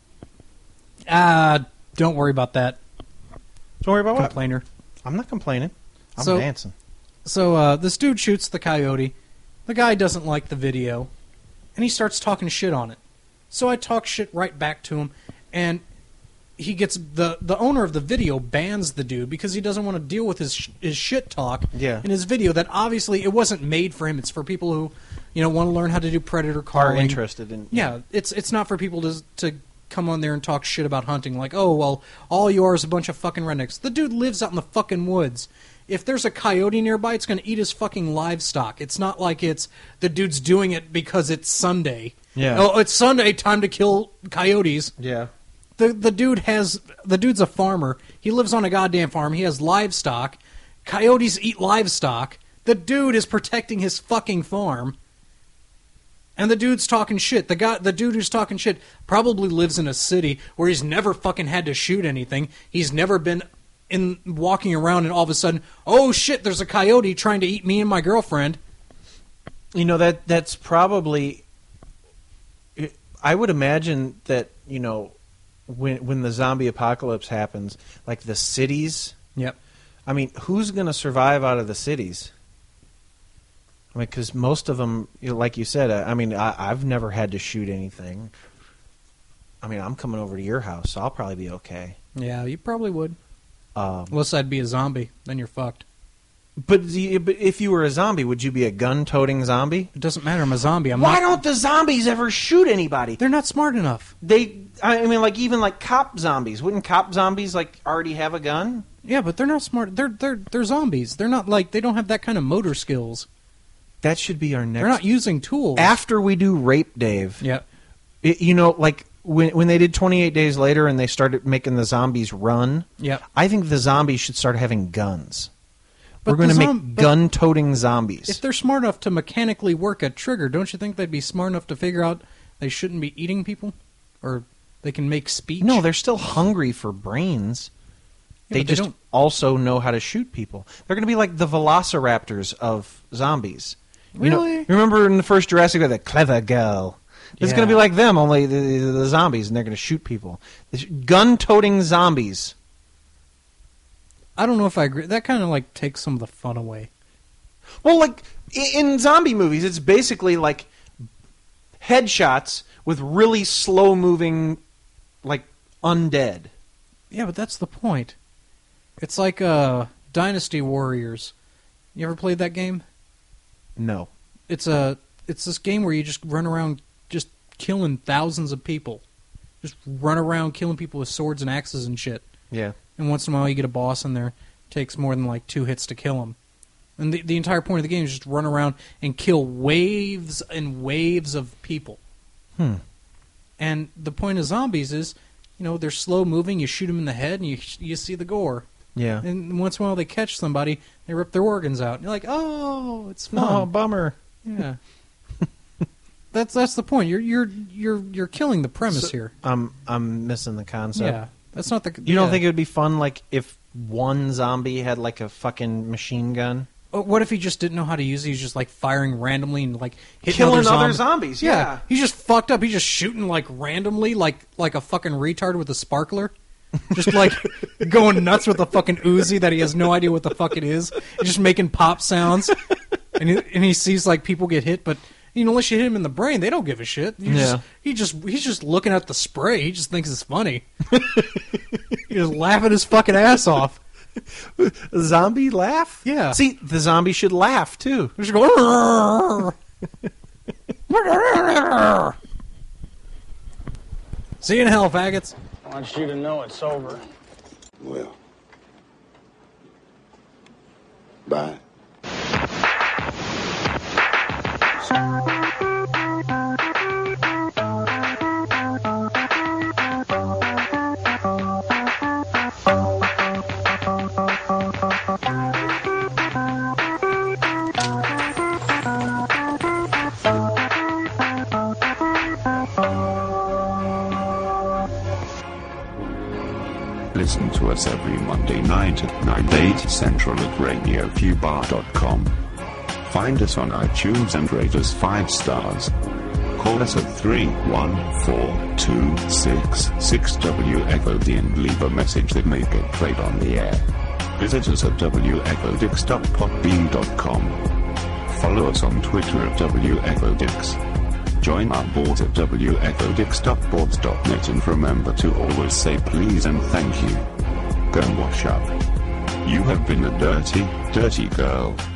don't worry about that. Don't worry about what? Complainer. I'm not complaining. I'm So- dancing. So this dude shoots the coyote. The guy doesn't like the video, and he starts talking shit on it. So I talk shit right back to him, and he gets the owner of the video bans the dude because he doesn't want to deal with his shit talk in his video. That obviously it wasn't made for him. It's for people who want to learn how to do predator calling. Are interested in It's not for people to come on there and talk shit about hunting. Like, oh well, all you are is a bunch of fucking rednecks. The dude lives out in the fucking woods. If there's a coyote nearby, it's going to eat his fucking livestock. It's not like it's the dude's doing it because it's Sunday. Yeah. Oh, it's Sunday, time to kill coyotes. Yeah. The dude's a farmer. He lives on a goddamn farm. He has livestock. Coyotes eat livestock. The dude is protecting his fucking farm. And the dude's talking shit. The dude who's talking shit probably lives in a city where he's never fucking had to shoot anything. He's never been walking around and all of a sudden, oh shit, there's a coyote trying to eat me and my girlfriend. That's probably. I would imagine that when the zombie apocalypse happens, like the cities. Yep. I mean, who's going to survive out of the cities? I mean, because most of them, like you said, I've never had to shoot anything. I mean, I'm coming over to your house, so I'll probably be okay. Yeah, you probably would. Unless I'd be a zombie, then you're fucked. But if you were a zombie, would you be a gun-toting zombie? It doesn't matter. I'm a zombie. Why don't the zombies ever shoot anybody? They're not smart enough. Even cop zombies. Wouldn't cop zombies already have a gun? Yeah, but they're not smart. They're zombies. They're not they don't have that kind of motor skills. That should be our next. They're not using tools. After we do Rape Dave. Yeah. When they did 28 Days Later and they started making the zombies run. Yeah. I think the zombies should start having guns. But we're going to make gun-toting zombies. If they're smart enough to mechanically work a trigger, don't you think they'd be smart enough to figure out they shouldn't be eating people? Or they can make speech? No, they're still hungry for brains. Yeah, they just also know how to shoot people. They're going to be like the velociraptors of zombies. Really? Remember in the first Jurassic Park, the clever girl? It's going to be like them, only the zombies, and they're going to shoot people. Gun-toting zombies. I don't know if I agree. That kind of takes some of the fun away. Well, in zombie movies, it's basically like headshots with really slow-moving, undead. Yeah, but that's the point. It's like Dynasty Warriors. You ever played that game? No. It's this game where you just run around just killing thousands of people. Just run around killing people with swords and axes and shit. Yeah. And once in a while you get a boss in there. It takes more than 2 hits to kill him. And the entire point of the game is just run around and kill waves and waves of people. And the point of zombies is, they're slow moving. You shoot them in the head and you see the gore. Yeah. And once in a while they catch somebody, they rip their organs out. And you're like, oh, it's fun. Oh, bummer. Yeah. That's the point. You're killing the premise here. I'm missing the concept. Yeah. That's not the. You don't think it would be fun if one zombie had a fucking machine gun? What if he just didn't know how to use it? He's just randomly and hitting killing other zombies. Yeah. He's just fucked up. He's just shooting randomly like a fucking retard with a sparkler. Just going nuts with a fucking Uzi that he has no idea what the fuck it is. He's just making pop sounds, and he sees people get hit, but unless you hit him in the brain, they don't give a shit. He's just looking at the spray. He just thinks it's funny. He's just laughing his fucking ass off. A zombie laugh? Yeah. See, the zombie should laugh too. They should go. See you in hell, faggots. I want you to know it's over. Well. Bye. Listen to us every Monday night at 9/8 Central at RadioFubar.com. Find us on iTunes and rate us 5 stars. Call us at 314-266-WFOD and leave a message that may get played on the air. Visit us at wfodix.podbean.com. Follow us on Twitter at wfodix. Join our boards at wfodix.boards.net and remember to always say please and thank you. Go wash up. You have been a dirty, dirty girl.